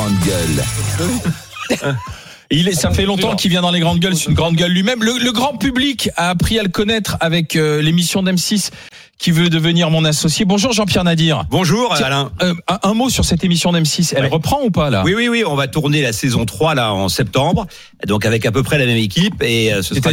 grandes gueules. Ça fait longtemps qu'il vient dans les grandes gueules, c'est une grande gueule lui-même. Le grand public a appris à le connaître avec l'émission d'M6 qui veut devenir mon associé. Bonjour Jean-Pierre Nadir. Bonjour Alain. Un mot sur cette émission d'M6, elle reprend ou pas là ? Oui, on va tourner la saison 3 là en septembre, donc avec à peu près la même équipe. Et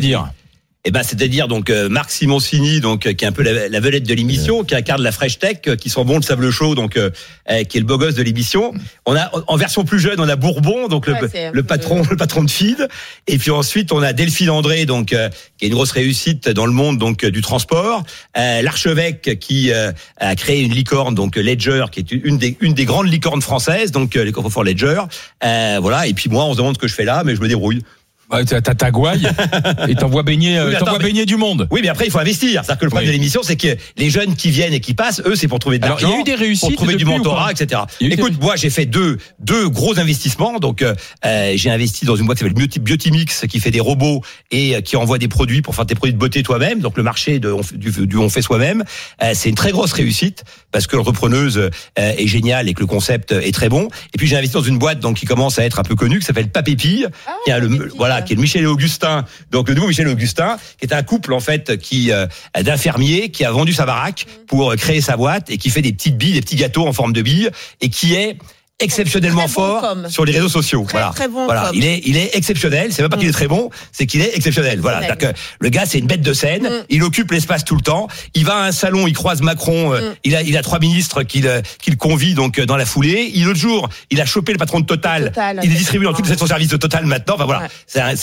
c'est-à-dire donc Marc Simoncini, donc qui est un peu la vedette de l'émission, qui incarne la Fresh Tech, qui sent bon le sable chaud, donc qui est le beau gosse de l'émission. On a en version plus jeune, on a Bourbon, donc le patron de feed. Et puis ensuite on a Delphine André, donc qui est une grosse réussite dans le monde donc du transport. L'archevêque qui a créé une licorne, donc Ledger, qui est une des grandes licornes françaises, donc les coffres-forts Ledger. Voilà. Et puis moi, on se demande ce que je fais là, mais je me débrouille. T'as ta gouaille et t'envoies baigner du monde. Oui, mais après il faut investir. C'est-à-dire que le problème de l'émission, c'est que les jeunes qui viennent et qui passent, eux, c'est pour trouver de l'argent. Il y a eu des réussites, pour trouver du mentorat, etc. Écoute, moi j'ai fait deux gros investissements. Donc j'ai investi dans une boîte qui s'appelle Biotimix, qui fait des robots et qui envoie des produits pour faire tes produits de beauté toi-même. Donc le marché du on fait soi-même, c'est une très grosse réussite parce que l'entrepreneuse est géniale et que le concept est très bon. Et puis j'ai investi dans une boîte donc qui commence à être un peu connue, qui s'appelle Papépille, qui a qui est le Michel et Augustin, donc le nouveau Michel et Augustin, qui est un couple en fait d'un fermier qui a vendu sa baraque pour créer sa boîte et qui fait des petites billes, des petits gâteaux en forme de billes et qui est exceptionnellement fort sur les réseaux sociaux. Très bon. Il est exceptionnel. C'est même pas qu'il est très bon, c'est qu'il est exceptionnel. Voilà. C'est-à-dire que le gars, c'est une bête de scène. Il occupe l'espace tout le temps. Il va à un salon, il croise Macron. Il a 3 ministres qu'il convie donc dans la foulée. L'autre jour, il a chopé le patron de Total. Il est distribué dans toutes les stations-service de Total maintenant. Enfin voilà.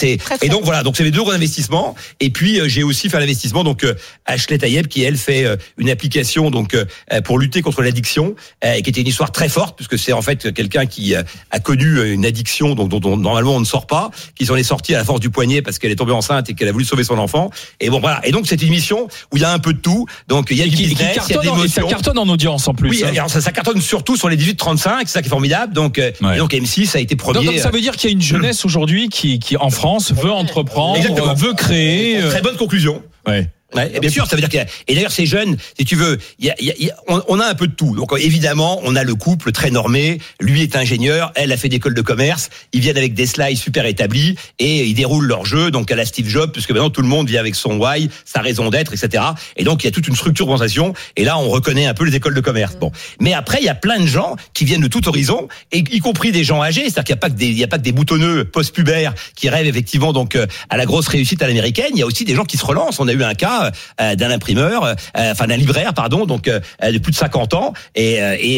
Et donc voilà. Donc c'est les 2 gros investissements. Et puis j'ai aussi fait un investissement donc Ashley Tayeb qui elle fait une application donc pour lutter contre l'addiction et qui était une histoire très forte puisque c'est en fait quelqu'un qui a connu une addiction dont normalement on ne sort pas, qui s'en est sorti à la force du poignet parce qu'elle est tombée enceinte et qu'elle a voulu sauver son enfant. Et bon voilà. Et donc c'est une émission où il y a un peu de tout. Donc il y a du business, il y a de l'émotion. Ça cartonne en audience en plus. Oui, alors ça cartonne surtout sur les 18-35, c'est ça qui est formidable. Donc et donc M6 a été premier. Donc ça veut dire qu'il y a une jeunesse aujourd'hui qui en France veut entreprendre, veut créer. Très bonne conclusion. Ouais. Ouais, et bien sûr, ça veut dire qu'il y a, et d'ailleurs ces jeunes, si tu veux, on a un peu de tout. Donc évidemment, on a le couple très normé. Lui est ingénieur, elle a fait d'école de commerce. Ils viennent avec des slides super établis et ils déroulent leur jeu. Donc à la Steve Jobs, puisque maintenant tout le monde vient avec son why, sa raison d'être, etc. Et donc il y a toute une structure d'organisation. Et là, on reconnaît un peu les écoles de commerce. Bon, mais après il y a plein de gens qui viennent de tout horizon, et y compris des gens âgés. C'est-à-dire qu'il y a pas que des boutonneux post-pubères qui rêvent effectivement donc à la grosse réussite à l'américaine. Il y a aussi des gens qui se relancent. On a eu un cas d'un imprimeur, d'un libraire, pardon, donc de plus de 50 ans, et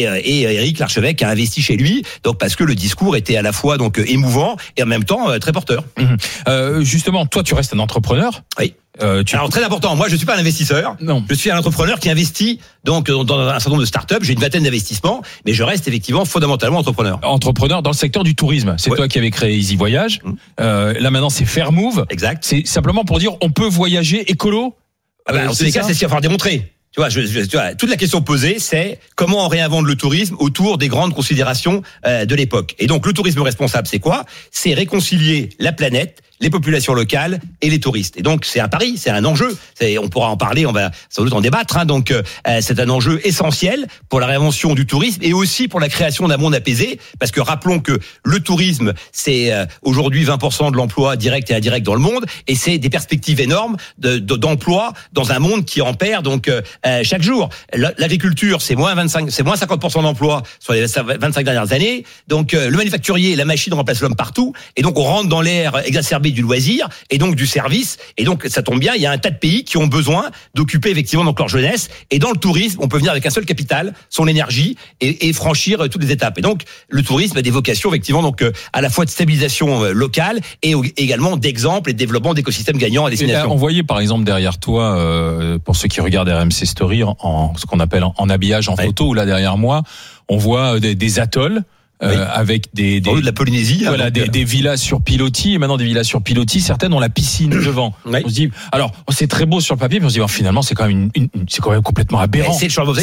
Éric l'archevêque a investi chez lui, donc parce que le discours était à la fois donc émouvant et en même temps très porteur. Justement, toi, tu restes un entrepreneur. Oui. Alors très important, moi je suis pas un investisseur. Non. Je suis un entrepreneur qui investit donc dans un certain nombre de startups. J'ai une vingtaine d'investissements, mais je reste effectivement fondamentalement entrepreneur. Entrepreneur dans le secteur du tourisme. C'est toi qui avais créé Easy Voyage. Là maintenant c'est Fairmove. Exact. C'est simplement pour dire on peut voyager écolo. En tous les cas, c'est ce qu'il va falloir démontrer. Tu vois, toute la question posée, c'est comment on réinvente le tourisme autour des grandes considérations de l'époque. Et donc, le tourisme responsable, c'est quoi ? C'est réconcilier la planète, les populations locales et les touristes. Et donc, c'est un pari, c'est un enjeu. On pourra en parler, on va sans doute en débattre. Donc, c'est un enjeu essentiel pour la réinvention du tourisme et aussi pour la création d'un monde apaisé. Parce que rappelons que le tourisme, c'est aujourd'hui 20% de l'emploi direct et indirect dans le monde, et c'est des perspectives énormes d'emploi dans un monde qui en perd donc chaque jour. L'agriculture, c'est moins 50% d'emplois sur les 25 dernières années. Donc, le manufacturier, la machine remplace l'homme partout, et donc on rentre dans l'ère exacerbée du loisir et donc du service, et donc ça tombe bien, il y a un tas de pays qui ont besoin d'occuper effectivement donc leur jeunesse, et dans le tourisme on peut venir avec un seul capital, son énergie, et franchir toutes les étapes. Et donc le tourisme a des vocations effectivement donc à la fois de stabilisation locale et également d'exemple et de développement d'écosystèmes gagnants à destination. On voyait par exemple derrière toi, pour ceux qui regardent RMC Story, en ce qu'on appelle en habillage en photo, ou là derrière moi on voit des atolls. Avec des de la Polynésie, voilà, des villas sur pilotis, et maintenant des villas sur pilotis, certaines ont la piscine devant. On se dit, alors c'est très beau sur le papier, mais on se dit finalement c'est quand même c'est quand même complètement aberrant. C'est le changement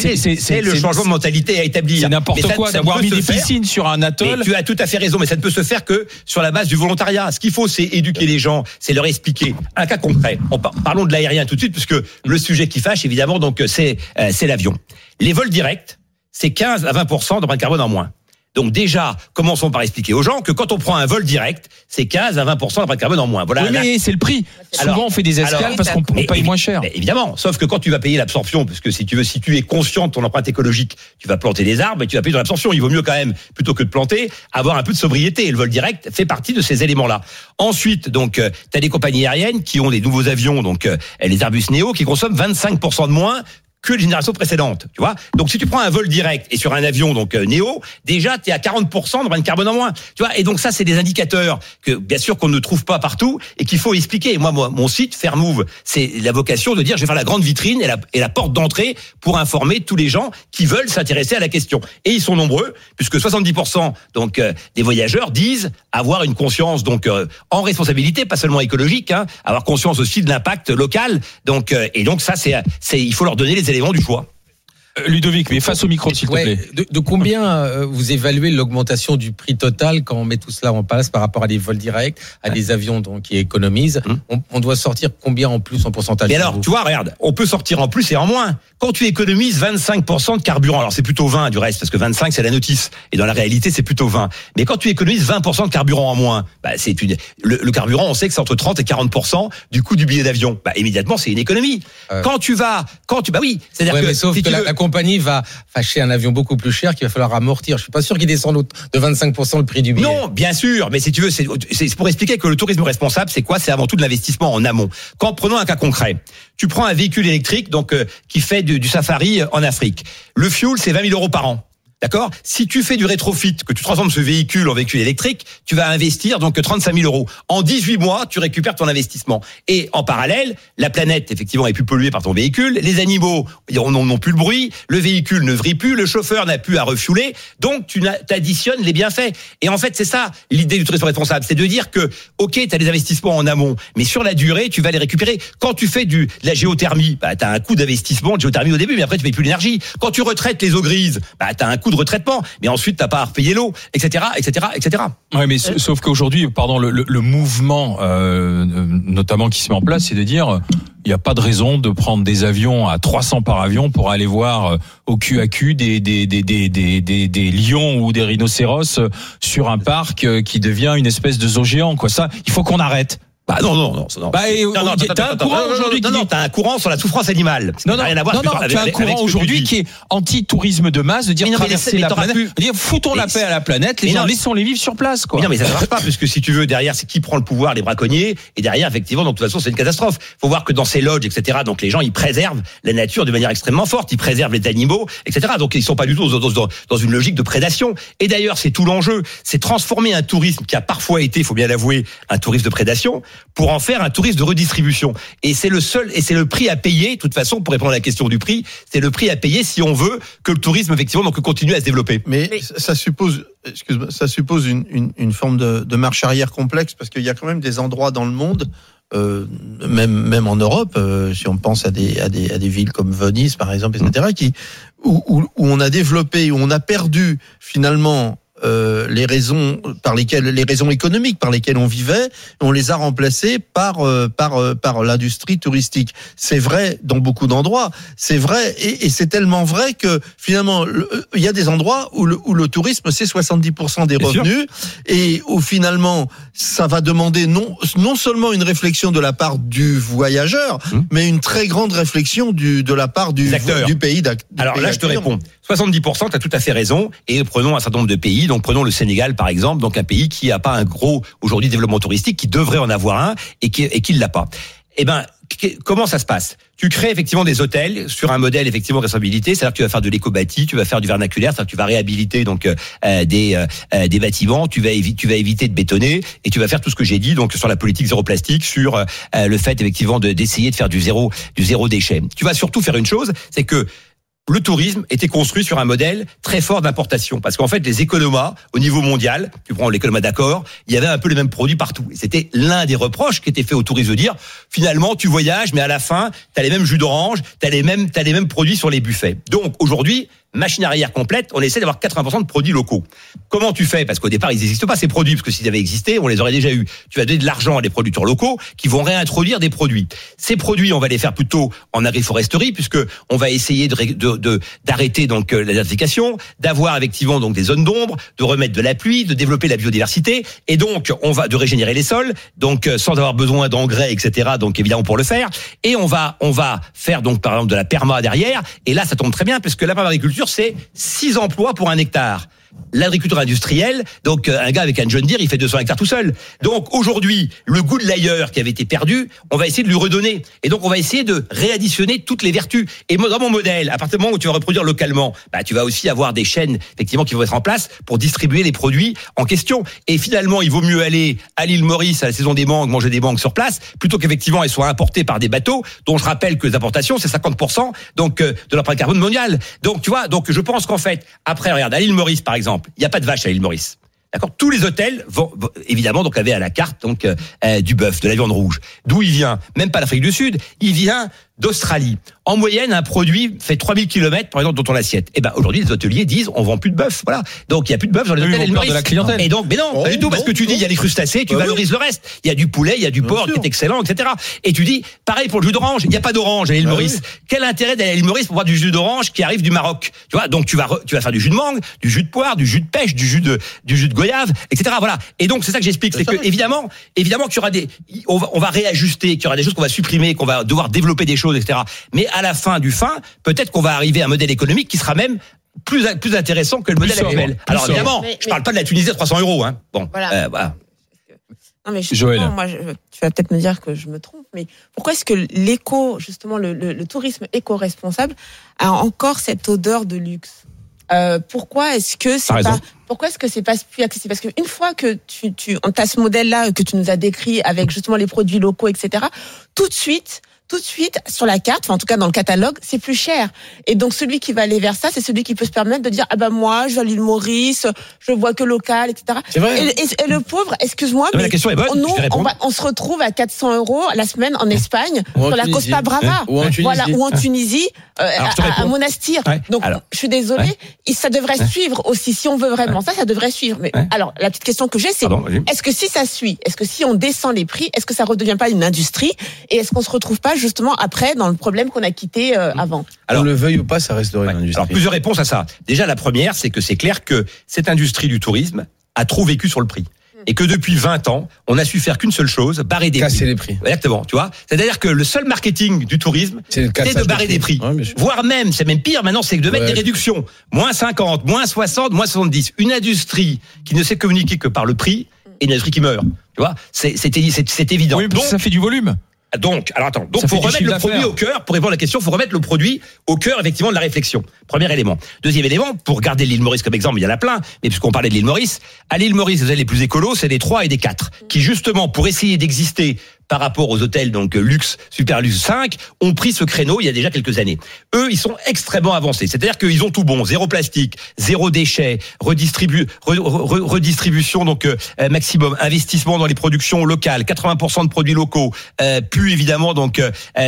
de mentalité à établir. C'est n'importe quoi d'avoir mis des piscines sur un atoll. Mais tu as tout à fait raison, mais ça ne peut se faire que sur la base du volontariat. Ce qu'il faut, c'est éduquer les gens, c'est leur expliquer. Un cas concret. Parlons de l'aérien tout de suite, puisque le sujet qui fâche évidemment donc c'est l'avion. Les vols directs, c'est 15 à 20% d'empreinte carbone en moins. Donc déjà, commençons par expliquer aux gens que quand on prend un vol direct, c'est 15 à 20% d'empreinte carbone en moins. Voilà. Oui, mais c'est le prix. Souvent, on fait des escales parce qu'on paye moins cher. Évidemment, sauf que quand tu vas payer l'absorption, parce que si tu es conscient de ton empreinte écologique, tu vas planter des arbres et tu vas payer dans l'absorption. Il vaut mieux quand même, plutôt que de planter, avoir un peu de sobriété. Et le vol direct fait partie de ces éléments-là. Ensuite, donc, tu as des compagnies aériennes qui ont des nouveaux avions, donc les Airbus Neo, qui consomment 25% de moins que les générations précédentes, tu vois. Donc si tu prends un vol direct et sur un avion donc Néo, déjà tu es à 40% d'empreinte carbone en moins, tu vois. Et donc ça c'est des indicateurs que bien sûr qu'on ne trouve pas partout et qu'il faut expliquer. Et moi mon site Fairmove, c'est la vocation de dire je vais faire la grande vitrine et la porte d'entrée pour informer tous les gens qui veulent s'intéresser à la question. Et ils sont nombreux puisque 70% donc des voyageurs disent avoir une conscience donc en responsabilité, pas seulement écologique, hein, avoir conscience aussi de l'impact local. Donc et donc ça c'est il faut leur donner les éléments du choix. Ludovic, mais face au micro, s'il te plaît. De combien vous évaluez l'augmentation du prix total quand on met tout cela en place par rapport à des vols directs, à des avions donc qui économisent? On doit sortir combien en plus en pourcentage? Mais alors, tu vois, regarde, on peut sortir en plus et en moins. Quand tu économises 25% de carburant, alors c'est plutôt 20 du reste, parce que 25 c'est la notice, et dans la réalité c'est plutôt 20. Mais quand tu économises 20% de carburant en moins, bah le carburant, on sait que c'est entre 30 et 40% du coût du billet d'avion. Bah immédiatement c'est une économie. Bah oui, c'est-à-dire que sauf que la compagnie va acheter un avion beaucoup plus cher qu'il va falloir amortir. Je suis pas sûr qu'il descende de 25% le prix du billet. Non, bien sûr, mais si tu veux, c'est pour expliquer que le tourisme responsable, c'est quoi? C'est avant tout de l'investissement en amont. Prenons un cas concret. Tu prends un véhicule électrique donc qui fait du safari en Afrique. Le fuel, c'est 20 000 € par an. D'accord? Si tu fais du rétrofit, que tu transformes ce véhicule en véhicule électrique, tu vas investir donc 35 000 €. En 18 mois, tu récupères ton investissement. Et en parallèle, la planète, effectivement, est plus polluée par ton véhicule. Les animaux n'ont plus le bruit. Le véhicule ne vrille plus. Le chauffeur n'a plus à refueler. Donc, tu additionnes les bienfaits. Et en fait, c'est ça, l'idée du tourisme responsable. C'est de dire que, OK, tu as des investissements en amont, mais sur la durée, tu vas les récupérer. Quand tu fais de la géothermie, bah, tu as un coût d'investissement de géothermie au début, mais après, tu payes plus l'énergie. Quand tu retraites les eaux grises, bah, tu as un coût de retraitement, mais ensuite t'as pas à repayer l'eau, etc., etc., etc. Ouais, mais sauf qu'aujourd'hui, le mouvement, notamment qui se met en place, c'est de dire, il n'y a pas de raison de prendre des avions à 300 par avion pour aller voir au cul à cul des lions ou des rhinocéros sur un parc qui devient une espèce de zoo géant, quoi. Ça, il faut qu'on arrête. Bah non. T'as un courant aujourd'hui t'as un courant sur la souffrance animale. Tu as un courant aujourd'hui qui est anti-tourisme de masse, de dire traverser la planète, dire foutons la paix à la planète, les gens laissons-les vivre sur place, quoi. Mais non, mais ça ne marche pas, puisque si tu veux, derrière, c'est qui prend le pouvoir, les braconniers, et derrière, effectivement, donc de toute façon, c'est une catastrophe. Faut voir que dans ces lodges, etc., donc les gens, ils préservent la nature de manière extrêmement forte, ils préservent les animaux, etc. Donc ils sont pas du tout dans une logique de prédation. Et d'ailleurs, c'est tout l'enjeu, c'est transformer un tourisme qui a parfois été, il faut bien l'avouer, un tourisme de prédation, pour en faire un tourisme de redistribution. Et c'est le prix à payer, de toute façon, pour répondre à la question du prix, c'est le prix à payer si on veut que le tourisme, effectivement, donc continue à se développer. Mais ça suppose une forme de marche arrière complexe, parce qu'il y a quand même des endroits dans le monde, même en Europe, si on pense à des villes comme Venise, par exemple, etc., où on a développé, où on a perdu, finalement, les raisons économiques par lesquelles on vivait, on les a remplacées par l'industrie touristique. C'est vrai dans beaucoup d'endroits. C'est vrai et c'est tellement vrai que finalement il y a des endroits où le tourisme c'est 70% des revenus et où finalement ça va demander non seulement une réflexion de la part du voyageur, mais une très grande réflexion de la part du pays d'accueil. Alors là je te réponds. 70%, tu as tout à fait raison. Et prenons un certain nombre de pays. Donc prenons le Sénégal, par exemple, donc un pays qui a pas un gros aujourd'hui développement touristique, qui devrait en avoir un et qui l'a pas. Eh ben, comment ça se passe? Tu crées effectivement des hôtels sur un modèle effectivement de responsabilité, c'est-à-dire que tu vas faire de l'éco-bâti, tu vas faire du vernaculaire, c'est-à-dire que tu vas réhabiliter donc des bâtiments, tu vas éviter de bétonner et tu vas faire tout ce que j'ai dit donc sur la politique zéro plastique, sur le fait effectivement d'essayer de faire du zéro déchet. Tu vas surtout faire une chose, c'est que le tourisme était construit sur un modèle très fort d'importation. Parce qu'en fait, les économas, au niveau mondial, tu prends l'économa d'accord, il y avait un peu les mêmes produits partout. Et c'était l'un des reproches qui était fait au tourisme de dire, finalement, tu voyages, mais à la fin, t'as les mêmes jus d'orange, t'as les mêmes produits sur les buffets. Donc, aujourd'hui, machine arrière complète, on essaie d'avoir 80% de produits locaux. Comment tu fais? Parce qu'au départ, ils n'existent pas, ces produits, parce que s'ils avaient existé, on les aurait déjà eu. Tu vas donner de l'argent à des producteurs locaux qui vont réintroduire des produits. Ces produits, on va les faire plutôt en agriforesterie, puisque on va essayer d'arrêter donc la désertification, d'avoir effectivement donc des zones d'ombre, de remettre de la pluie, de développer la biodiversité, et donc on va de régénérer les sols, donc sans avoir besoin d'engrais, etc. Donc évidemment pour le faire, et on va faire donc par exemple de la perma derrière, et là ça tombe très bien, parce que la permaculture c'est 6 emplois pour 1 hectare. L'agriculture industrielle, donc un gars avec un John Deere, il fait 200 hectares tout seul. Donc aujourd'hui, le goût de l'ailleurs qui avait été perdu, on va essayer de lui redonner. Et donc on va essayer de réadditionner toutes les vertus. Et dans mon modèle, à partir du moment où tu vas reproduire localement, tu vas aussi avoir des chaînes effectivement qui vont être en place pour distribuer les produits en question. Et finalement, il vaut mieux aller à l'île Maurice à la saison des mangues, manger des mangues sur place, plutôt qu'effectivement elles soient importées par des bateaux, dont je rappelle que les importations c'est 50% donc de l'empreinte carbone mondiale. Donc tu vois, donc je pense qu'en fait, après regarde à l'île Maurice par exemple, il n'y a pas de vache à l'île Maurice. D'accord. Tous les hôtels vont évidemment donc avaient à la carte donc du bœuf, de la viande rouge. D'où il vient? Même pas l'Afrique du Sud, il vient d'Australie. En moyenne, un produit fait 3000 km par exemple dans ton assiette. Et aujourd'hui les hôteliers disent on vend plus de bœuf, voilà. Donc il y a plus de bœuf dans les hôtels à l'île Maurice. De la clientèle. Et donc mais non, pas du tout, parce que tu dis il y a les crustacés, tu valorises le reste. Il y a du poulet, il y a du porc qui est excellent, etc. Et tu dis pareil pour le jus d'orange, il n'y a pas d'orange à l'île Maurice. Quel intérêt d'aller à l'île Maurice pour boire du jus d'orange qui arrive du Maroc? Tu vois, donc tu vas faire du jus de mangue, du jus de poire, du jus de pêche, du jus de goyave, etc. Voilà. Et donc c'est ça que j'explique, c'est que évidemment qu'il y aura on va réajuster, qu'il y aura des choses qu'on va supprimer, qu'on va devoir développer des choses, etc. Mais à la fin, peut-être qu'on va arriver à un modèle économique qui sera même plus intéressant que le modèle actuel. Alors évidemment, je parle pas de la Tunisie à 300 €. Hein. Bon, voilà. Non mais Joël. Moi, tu vas peut-être me dire que je me trompe, mais pourquoi est-ce que justement le tourisme éco-responsable a encore cette odeur de luxe? Pourquoi est-ce que c'est pas plus accessible? Parce qu'une fois que tu as ce modèle-là que tu nous as décrit avec justement les produits locaux, etc., tout de suite sur la carte, enfin en tout cas dans le catalogue, c'est plus cher. Et donc celui qui va aller vers ça, c'est celui qui peut se permettre de dire moi je vais à l'île Maurice, je vois que local, etc. C'est vrai. Et le pauvre, excuse-moi, mais la question est bonne. on se retrouve à 400 € la semaine en Espagne sur la Costa Brava, ou en Tunisie, à Monastir. Ouais. Donc je suis désolée, ça devrait suivre aussi. Si on veut vraiment ça devrait suivre. Mais alors la petite question que j'ai, c'est est-ce que si ça suit, est-ce que si on descend les prix, est-ce que ça redevient pas une industrie, et est-ce qu'on se retrouve pas justement après dans le problème qu'on a quitté avant? Alors, on le veuille ou pas, ça resterait une industrie. Alors plusieurs réponses à ça. Déjà la première, c'est que c'est clair que cette industrie du tourisme a trop vécu sur le prix. Et que depuis 20 ans, on a su faire qu'une seule chose, barrer des casser prix. les prix. Exactement, tu vois. C'est-à-dire que le seul marketing du tourisme, c'est de barrer des prix. Ouais, Voire même, c'est même pire maintenant, c'est de mettre des réductions. Moins 50, moins 60, moins 70. Une industrie qui ne sait communiquer que par le prix est une industrie qui meurt. Tu vois, c'est évident. Oui, donc, ça fait du volume. Donc, faut remettre le produit au cœur, pour répondre à la question, faut remettre le produit au cœur, effectivement, de la réflexion. Premier élément. Deuxième élément, pour garder l'île Maurice comme exemple, il y en a plein, mais puisqu'on parlait de l'île Maurice, à l'île Maurice, les hôtels les plus écolos, c'est des 3 et des 4, qui justement, pour essayer d'exister par rapport aux hôtels donc luxe, super luxe 5, ont pris ce créneau il y a déjà quelques années. Eux, ils sont extrêmement avancés. C'est-à-dire qu'ils ont tout bon, zéro plastique, zéro déchet, redistribution donc maximum, investissement dans les productions locales, 80% de produits locaux, plus évidemment donc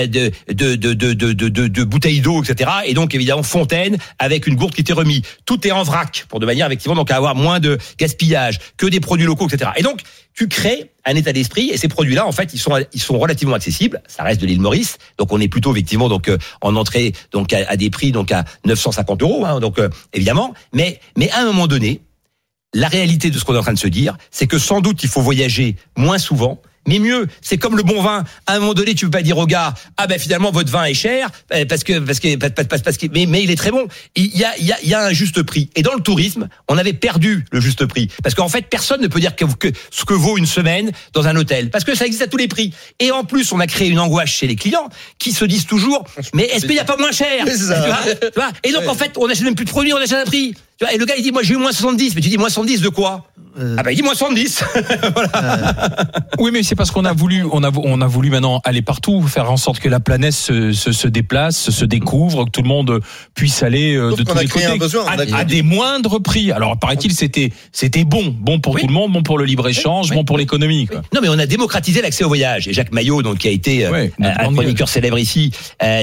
de bouteilles d'eau, etc. Et donc évidemment fontaine avec une gourde qui t'est remise. Tout est en vrac pour de manière effectivement donc à avoir moins de gaspillage, que des produits locaux, etc. Et donc tu crées un état d'esprit, et ces produits-là, en fait, ils sont relativement accessibles. Ça reste de l'île Maurice, donc on est plutôt effectivement donc en entrée donc à des prix donc à 950 €, hein, donc évidemment. Mais à un moment donné, la réalité de ce qu'on est en train de se dire, c'est que sans doute il faut voyager moins souvent. Mais mieux, c'est comme le bon vin. À un moment donné, tu peux pas dire au gars, finalement votre vin est cher parce que mais il est très bon. Il y a un juste prix. Et dans le tourisme, on avait perdu le juste prix parce qu'en fait, personne ne peut dire que ce que vaut une semaine dans un hôtel parce que ça existe à tous les prix. Et en plus, on a créé une angoisse chez les clients qui se disent toujours, mais est-ce qu'il y a pas moins cher? Tu vois. Et donc en fait, on n'achète même plus de produits, on achète un prix. Tu vois, et le gars il dit moi j'ai eu moins 70, mais tu dis moins 70 de quoi? Ah bah il dit moins 70. Voilà. Oui, mais c'est parce qu'on a voulu maintenant aller partout, faire en sorte que la planète se déplace, se découvre, que tout le monde puisse aller de tous les côtés à des moindres prix. Alors paraît-il c'était bon pour tout le monde, bon pour le libre-échange, bon pour l'économie. Quoi. Non mais on a démocratisé l'accès au voyage. Et Jacques Maillot, donc qui a été un chroniqueur célèbre ici,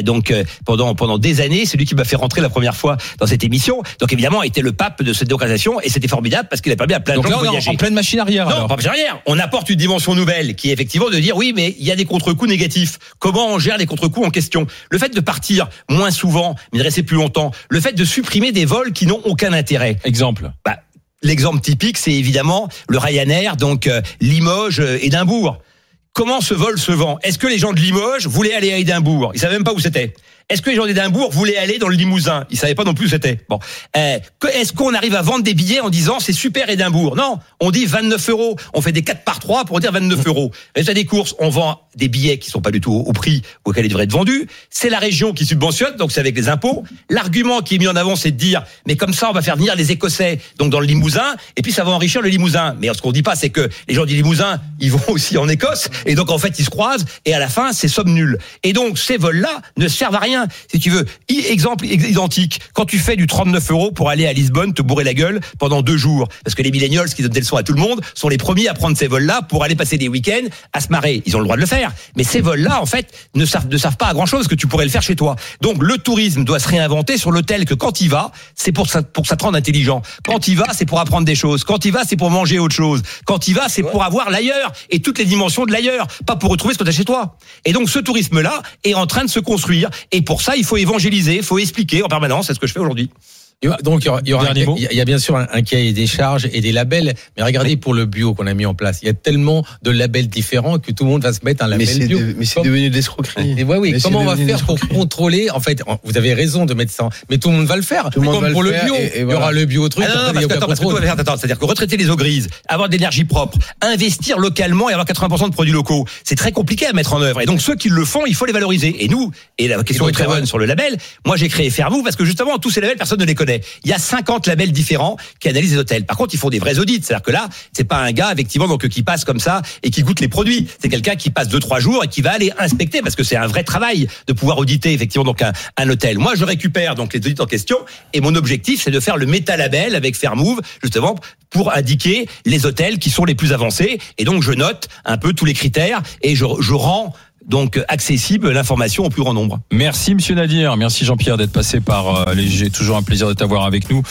pendant des années, c'est lui qui m'a fait rentrer la première fois dans cette émission. Donc évidemment, était le pape de cette démocratisation et c'était formidable parce qu'il a permis à plein de gens de voyager. En pleine machine arrière. Non, pas machine arrière. On apporte une dimension nouvelle qui est effectivement de dire oui, mais il y a des contre-coups négatifs. Comment on gère les contre-coups en question? Le fait de partir moins souvent, mais de rester plus longtemps. Le fait de supprimer des vols qui n'ont aucun intérêt. Exemple. L'exemple typique, c'est évidemment le Ryanair, donc Limoges, Édimbourg. Comment ce vol se vend? Est-ce que les gens de Limoges voulaient aller à Édimbourg? Ils savaient même pas où c'était. Est-ce que les gens d'Édimbourg voulaient aller dans le Limousin? Ils savaient pas non plus où c'était. Bon. Est-ce qu'on arrive à vendre des billets en disant c'est super Édimbourg? Non. On dit 29 €. On fait des 4x3 pour dire 29 €. Résultat des courses, on vend des billets qui sont pas du tout au prix auquel ils devraient être vendus. C'est la région qui subventionne, donc c'est avec les impôts. L'argument qui est mis en avant, c'est de dire, mais comme ça, on va faire venir les Écossais, donc dans le Limousin, et puis ça va enrichir le Limousin. Mais ce qu'on dit pas, c'est que les gens du Limousin, ils vont aussi en Écosse, et donc en fait, ils se croisent, et à la fin, c'est somme nulle. Et donc, ces vols-là ne servent à rien. Si tu veux, exemple identique, quand tu fais du 39 € pour aller à Lisbonne, te bourrer la gueule pendant 2 jours, parce que les millennials qui donnent des leçons à tout le monde sont les premiers à prendre ces vols-là pour aller passer des week-ends à se marrer. Ils ont le droit de le faire. Mais ces vols-là, en fait, ne servent pas à grand-chose, que tu pourrais le faire chez toi. Donc, le tourisme doit se réinventer sur l'hôtel que quand il va, c'est pour ça te rendre intelligent. Quand il va, c'est pour apprendre des choses. Quand il va, c'est pour manger autre chose. Quand il va, c'est pour avoir l'ailleurs et toutes les dimensions de l'ailleurs, pas pour retrouver ce que tu as chez toi. Et donc, ce tourisme-là est en train de se construire. Et pour ça, il faut évangéliser, il faut expliquer en permanence. C'est ce que je fais aujourd'hui. Donc il y a bien sûr un cahier des charges et des labels, mais regardez pour le bio qu'on a mis en place, il y a tellement de labels différents que tout le monde va se mettre un label bio. Mais c'est devenu des escroqueries. Oui. Comment on va faire pour contrôler? En fait, vous avez raison de mettre ça, mais tout le monde va le faire. Tout le monde va pour le bio, il y aura le bio truc. C'est-à-dire que retraiter les eaux grises, avoir de l'énergie propre, investir localement et avoir 80% de produits locaux, c'est très compliqué à mettre en œuvre. Et donc ceux qui le font, il faut les valoriser. Et nous, et la question est très bonne sur le label. Moi, j'ai créé Fairmove parce que justement tous ces labels, personne ne les connaît. Il y a 50 labels différents qui analysent les hôtels. Par contre, ils font des vrais audits. C'est-à-dire que là, c'est pas un gars, effectivement, donc, qui passe comme ça et qui goûte les produits. C'est quelqu'un qui passe 2-3 jours et qui va aller inspecter parce que c'est un vrai travail de pouvoir auditer, effectivement, donc un hôtel. Moi, je récupère donc les audits en question et mon objectif, c'est de faire le métalabel avec Fairmove, justement, pour indiquer les hôtels qui sont les plus avancés. Et donc, je note un peu tous les critères et je rends donc accessible l'information au plus grand nombre. Merci Monsieur Nadir, merci Jean-Pierre d'être passé par les GG. Toujours un plaisir de t'avoir avec nous.